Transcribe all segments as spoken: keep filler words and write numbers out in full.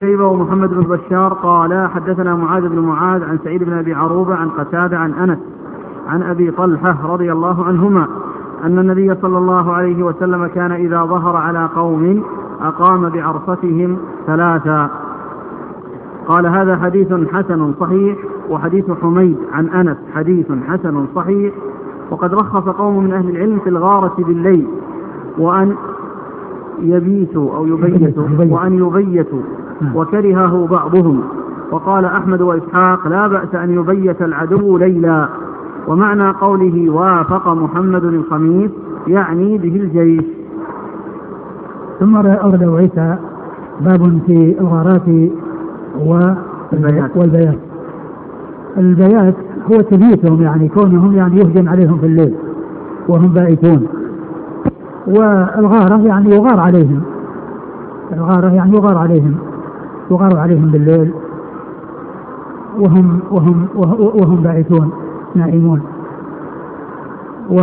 شيبة ومحمد بن بشار قال حدثنا معاذ بن معاذ عن سعيد بن أبي عروبة عن قتادة عن أنس عن أبي طلحة رضي الله عنهما أن النبي صلى الله عليه وسلم كان إذا ظهر على قوم أقام بعرفتهم ثلاثا. قال هذا حديث حسن صحيح. وحديث حميد عن أنس حديث حسن صحيح. وقد رخص قوم من أهل العلم في الغارة بالليل وأن يبيتوا أو يبيتوا وأن يبيتوا وكرهه بعضهم. وقال أحمد وإسحاق لا بأس أن يبيت العدو ليلا. ومعنى قوله وافق محمد الخميس يعني به الجيش. ثم أورد عيسى باب في الغارات والبيات. والبيات البيات هو تبيتهم، يعني كونهم يعني يهجم عليهم في الليل وهم بائتون. والغارة يعني يغار عليهم، الغارة يعني يغار عليهم يغار عليهم بالليل وهم وهم وهم بائتون نائمون. و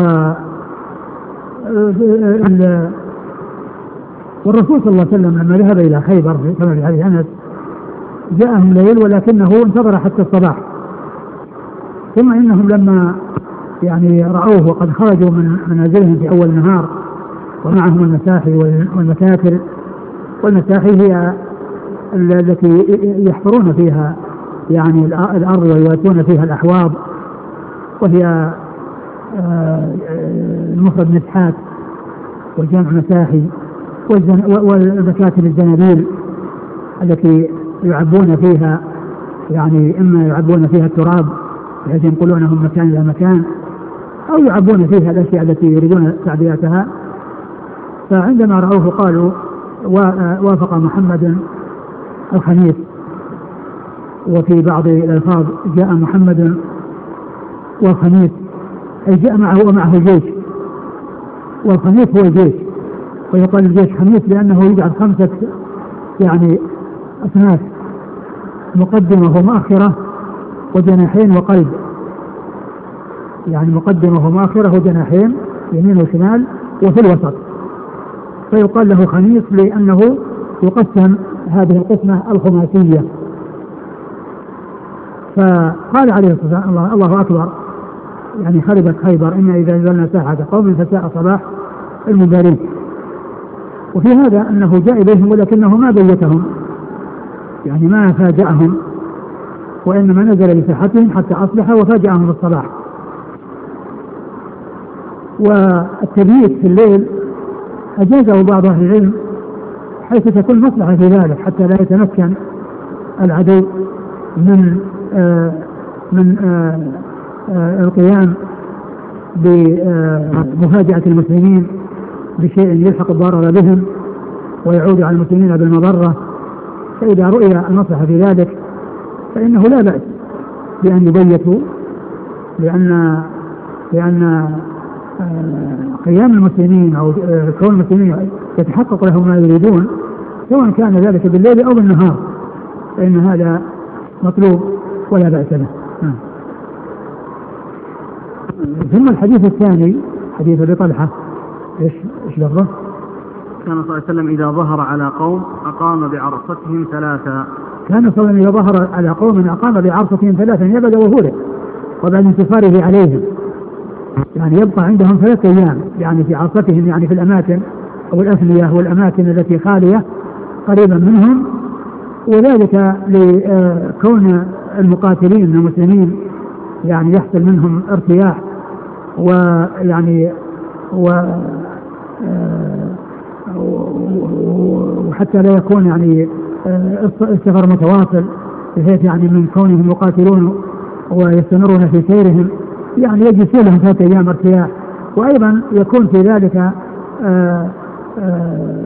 والرسول صلى الله عليه وسلم لما ذهب إلى خيبر كما في حديث أنس جاءهم الليل ولكنه انتظر حتى الصباح. ثم إنهم لما يعني رأوه وقد خرجوا من منازلهم في أول النهار ومعهم المساحي والمكاكل، والمساحي هي التي يحفرون فيها يعني الأرض ويواتون فيها الأحواض، وهي المفرد مسحات والجمع مساحي، والمكاتل الزنابيل التي يعبون فيها يعني إما يعبون فيها التراب بحيث ينقلونه من مكان إلى مكان أو يعبون فيها الأشياء التي يريدون تعبئتها. فعندما رأوه قالوا وافق محمد الخميس. وفي بعض الألفاظ جاء محمد والخميس أي جاء معه ومعه الجيش، والخميس هو الجيش، ويقال الجيش خميس لأنه يجعل خمسة يعني أصناف مقدمة ومؤخرة وجناحين وقلب، يعني مقدمة ومؤخرة وجناحين يمين وشمال وفي الوسط، فيقال له خميس لأنه يقسم هذه القسمة الخماسية. فقال عليه الصلاة والسلام الله, الله أكبر يعني خربت خيبر إنا إذا نزلنا ساحة قوم فساء صباح المنذرين. وفي هذا أنه جاء إليهم ولكنه ما بيتهم، يعني ما فاجأهم، وإنما نزل لساحتهم حتى أصبح وفاجأهم الصباح. والتبييت في الليل أجازه بعض أهل العلم حيث تكون مصلحة في ذلك حتى لا يتمكن العدو من آه من آه آه القيام بمفاجأة المسلمين بشيء يلحق الضرر بهم ويعود على المسلمين بالمضرة. فإذا رؤي المصلحة في ذلك فإنه لا بأس بأن يبيتوا، لأن لأن قيام المسلمين أو كون المسلمين يتحقق لهم ما يريدون سواء كان ذلك بالليل أو بالنهار فإن هذا مطلوب ولا بأس به. ثم الحديث الثاني حديث أبي طلحة إيش إيش لفظه؟ كان صلى الله عليه وسلم إذا ظهر على قوم أقام بعرفتهم ثلاثا. كان صلى الله عليه وسلم إذا ظهر على قوم أقام بعرفتهم ثلاثا يبدأ وهوله وبعد انتصاره عليهم، يعني يبقى عندهم ثلاثة أيام يعني في عرفتهم، يعني في الأماكن أو الأثنية والأماكن التي خالية قريبا منهم، وذلك لكون المقاتلين المسلمين يعني يحصل منهم ارتياح ويعني و وحتى لا يكون يعني السفر متواصل بحيث يعني من كونهم يقاتلون ويستمرون في سيرهم يعني يجلسون لهم ثلاثة أيام ارتياح. وأيضا يكون في ذلك آآ آآ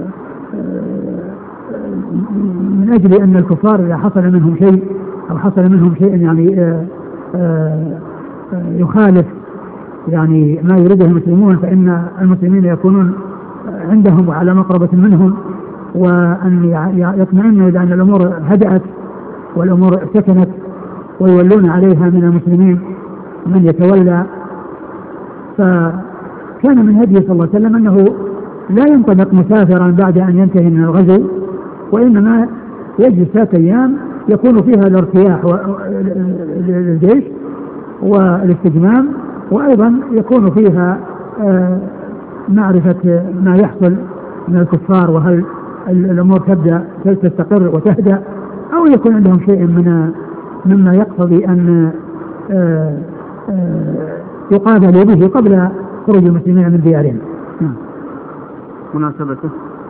من أجل أن الكفار إذا حصل منهم شيء أو حصل منهم شيء يعني آآ آآ يخالف يعني ما يريده المسلمون فإن المسلمين يكونون عندهم وعلى مقربة منهم، وأن يطمئنوا إلى أن الأمور هدأت والأمور سكنت ويولون عليها من المسلمين من يتولى. فكان من هديه صلى الله عليه وسلم أنه لا ينطلق مسافرا بعد أن ينتهي من الغزو، وإنما يجلس ثلاثة أيام يكون فيها الارتياح للجيش والاستجمام، وأيضا يكون فيها معرفة ما يحصل من الكفار، وهل الأمور تبدأ تستقر وتهدأ، أو يكون عندهم شيء من مما يقتضي أن يقابل به قبل خروج المسلمين من ديارهم. مناسبته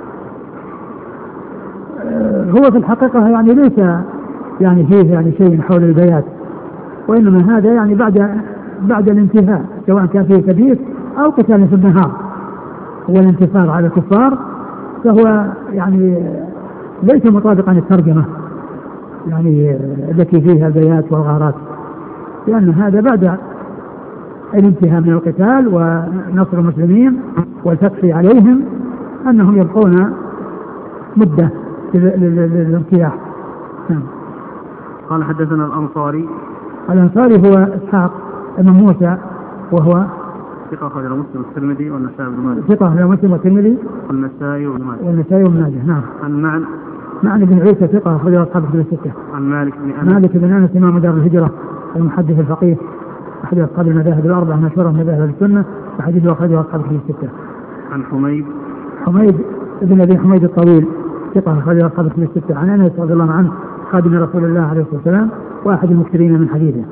هو في الحقيقة يعني ليس يعني فيه يعني شيء حول البيات، وإنما هذا يعني بعد بعد الانتهاء، سواء كان فيه كبير أو قتال في النهار والانتصار على الكفار، فهو يعني ليس مطابقا للترجمة يعني التي فيها البيات والغارات، لأن هذا بعد الانتهاء من القتال ونصر المسلمين والفتح عليهم أنهم يبقون مدة للارتياح. قال حدثنا الأنصاري. الأنصاري هو إسحاق بن موسى وهو ثقة أخرجه مسلم والترمذي والنسائي بن ماجه. ثقة أخرجه مسلم والترمذي والنسائي بن ماجه. والنسائي بن ماجه. نعم. عن معن معن بن عيسى ثقة أخرجه أصحاب الكتب الستة. عن مالك بن أنس. مالك بن أنس إمام دار الهجرة المحدث الفقيه أحد أصحاب المذاهب الأربعة مشهورة من مذاهب السنة، وحديثه أخرجه أصحاب الكتب الستة. عن حميد حميد بن أبي حميد الطويل ثقة أخرجه أصحاب الكتب الستة. عن أنس رضي الله عنه خادم رسول الله عليه الصلاة والسلام وأحد المكثرين من حديثه.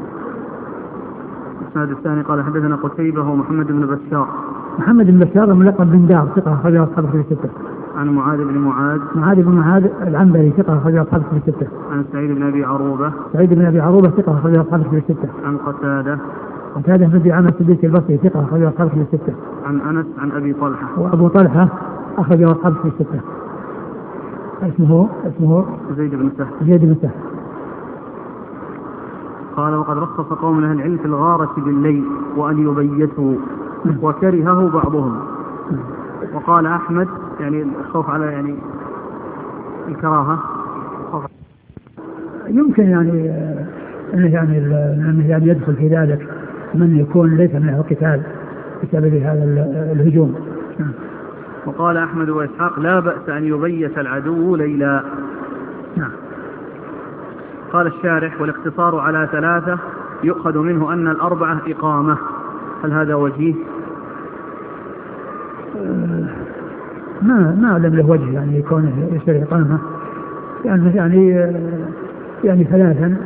السند الثاني قال حدثنا قتيبة ومحمد بن بشار. محمد بن بشار ملقب بن دار ثقة أخرجه أصحاب الكتب الستة. عن معاذ بن معاذ. معاذ بن معاذ العنبري ثقة أخرجه أصحاب الكتب الستة. عن سعيد بن أبي عروبة. سعيد بن أبي عروبة ثقة أخرجه أصحاب الكتب الستة. عن قتادة. قتادة بن أبي عامر السديسي البصري ثقة أخرجه أصحاب الكتب الستة. عن أنس عن أبي طلحة. وأبو طلحة أخرجه أصحاب الكتب الستة. اسمه اسمه زيد بن سهل. زيد بن سهل. قال وقد رخص قوم أهل العلم في الغارة بالليل وأن يبيتوا وكرهه بعضهم. وقال أحمد يعني الخوف على يعني الكراهة يمكن يعني أنه يعني أنه يعني يدخل في ذلك من يكون ليس من أهل القتال بسبب هذا الهجوم. وقال أحمد وإسحاق لا بأس أن يبيت العدو ليلا. نعم. قال الشارح والاقتصار على ثلاثة يؤخذ منه أن الأربعة إقامة، هل هذا وجيه؟ ما ما أعلم له وجه يعني يكون يصير إقامة، يعني يعني يعني ثلاثا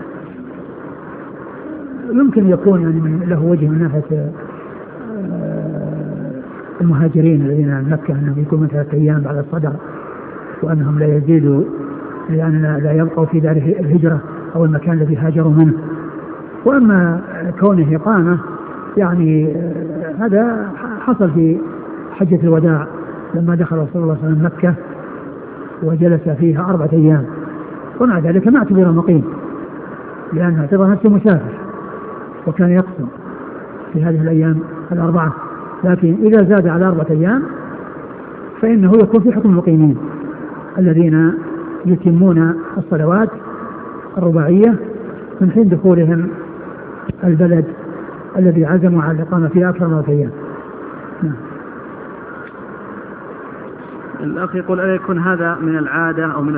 يمكن يكون يعني من له وجه من ناحية المهاجرين الذين عن مكة أنهم يكونوا ثلاثة أيام بعد الصدر، وأنهم لا يزيدوا يعني لا يبقوا في دار الهجرة أو المكان الذي هاجروا منه. وأما كونه إقامة يعني هذا حصل في حجة الوداع لما دخل رسول الله صلى الله عليه وسلم مكة وجلس فيها أربعة أيام، ومع ذلك ما اعتبر مقيم لأنه اعتبر نفسه مسافر وكان يقصر في هذه الأيام الأربعة، لكن إذا زاد على أربعة أيام فإنه يكون في حكم المقيمين الذين يتمون الصلوات الرباعية من حين دخولهم البلد الذي عزموا على الإقامة فيه أكثر من أيام. نعم. الأخ يقول ألا يكون هذا من العادة أو من